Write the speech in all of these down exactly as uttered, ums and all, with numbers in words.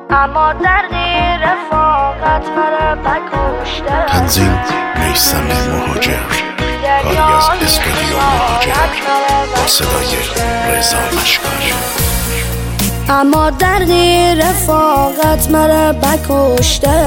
اما دردی رفاقت مرا بکشته. تنظیم میثم مهاجر، کاری از استودیو مهاجر با صدای رضا لشکری. اما دردی رفاقت مرا بکشته،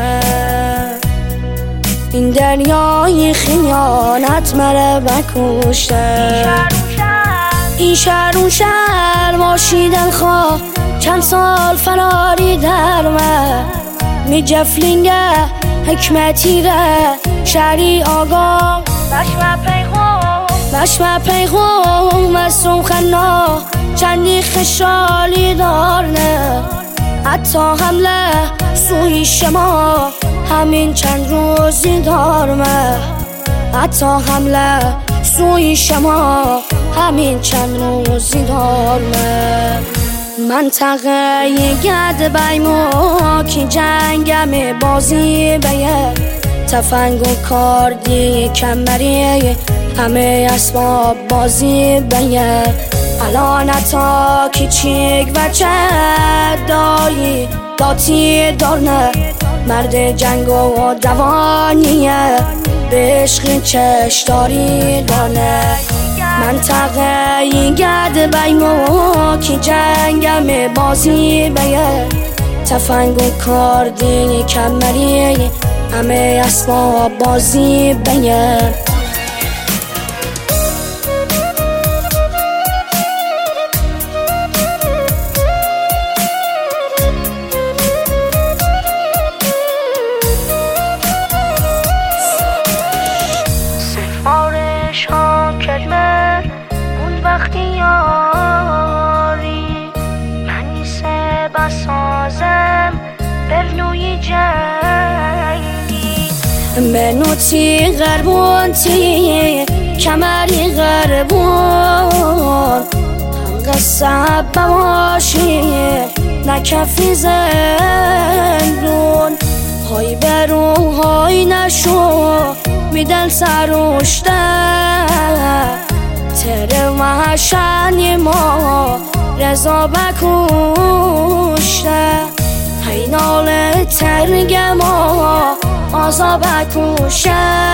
این دریای خیانت مرا بکشته. این شهر اون شهر باشی دلخواه، چند سال فراری در من می جفلینگه حکمتی ره شهری آگاه. بشم پیغام بشم پیغام از سوخنا چندی خشالی دارنه، حتی حمله سوی شما همین چند روزی دارمه، حتی حمله سوی شما همین چند روزی دارمه. منطقه گرد بیمو که جنگم بازی بیه، تفنگ و کاردی کمری همه اسباب بازی بیه. الان تا کچیک و چدایی داتی دارنه، مرد جنگ و دوانیه به عشق چشداری دارنه. منطقه گرد بیمو که جنگم بازی بیه، تفنگ و کاردی کمری همه اسباب بازی بیه. سفارش ها کلمه اون وقتی یاری منیسه بسازم برنوی جنگی. منوتی غربون تی کمری غربون قصب باشی نکفی زندون. های برو های نشو میدن سروشته، تر وحشنی ما رضا بکشته. هی نال ترگ ما آزا بکشه،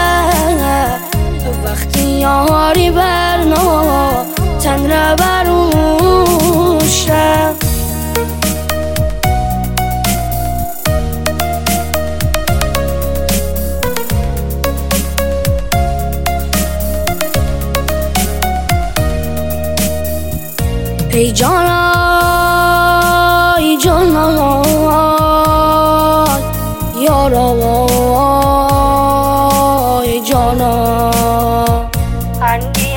وقتی یاری برنا تن را بروشه. ای جانا ای جانا یارا ای جانا اندی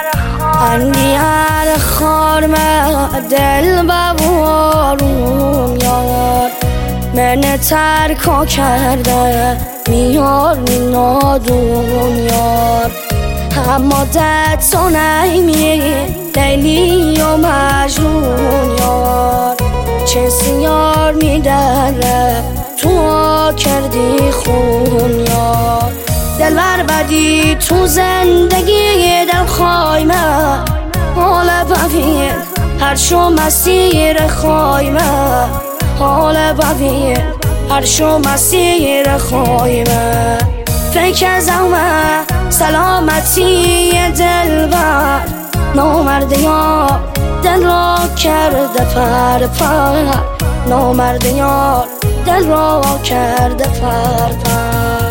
هر خارم دل ببارون یار، من ترکا کرده میار می نادون یار. اما دد تو نیمی لیلی و مجنون یار، چه سیار میدره تو کردی خون یار. دلبر بدی تو زندگی دل خایمه، حال ببین هر شو مسیر خایمه، حال ببین هر شو مسیر خایمه. فکر زمه سلامتی دلبر نامرد یار دل را کرده پر پر، نامرد یار دل را کرده پر پر.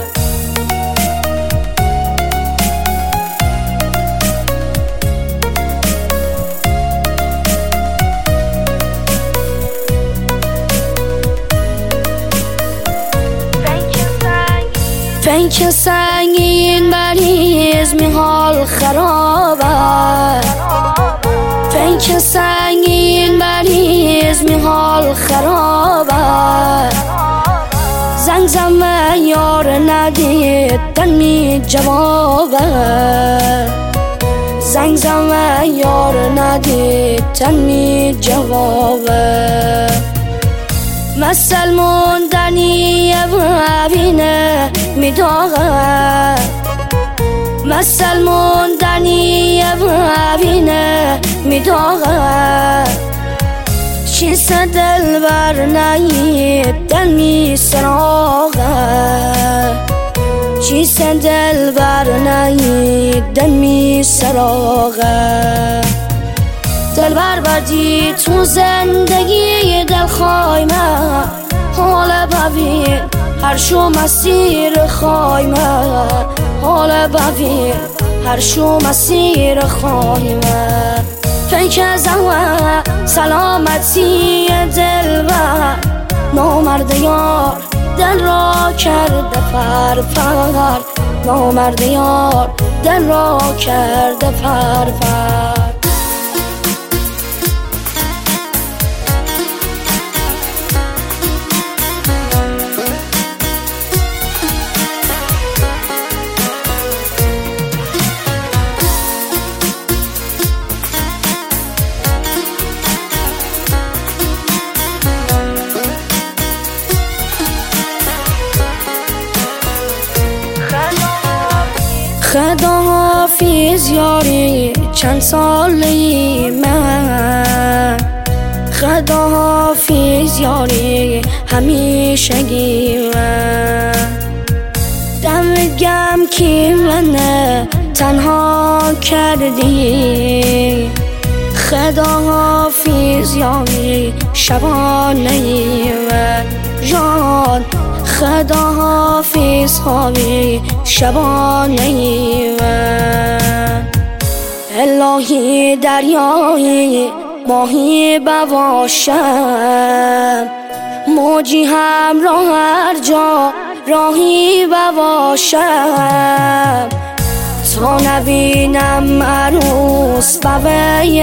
فکر سنگین بریز می حال خرابه، فکر سنگین بریز می حال خرابه. زنگ زمه یار ندید تن می جوابه، زنگ زمه یار ندید تن می جوابه. مثل موندنی ببینه میداغه، مثل موندنی ببینه میداغه. چی چیست دلبر نهید دل می سراغه چیست دلبر نهید دل می سراغه دلبر بردی تو زندگی دل خایمه حال ببین هر شو مسیر خایمه حال ببین هر شو مسیر خایمه پیک زمه سلامتی دلبر نامرد یار دل را کرده فرفر نامرد یار دل را کرده فرفر خداحافظ یاری چند سالی من خداحافظ یاری همیشگی من دمت گرم که منه تنها کردی خداحافظ یاری شبانه من جان خداحافظ خوابی شبانه من الهی دریایی ماهی بباشم موجی همراه هر جا راهی بباشم تا نبینم عروس بوی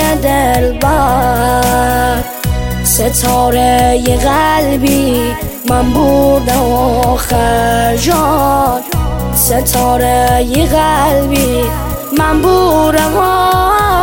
دلبر ستاره ی قلبی من بودم آخر جان ستاره ی قلبی من بودم آخر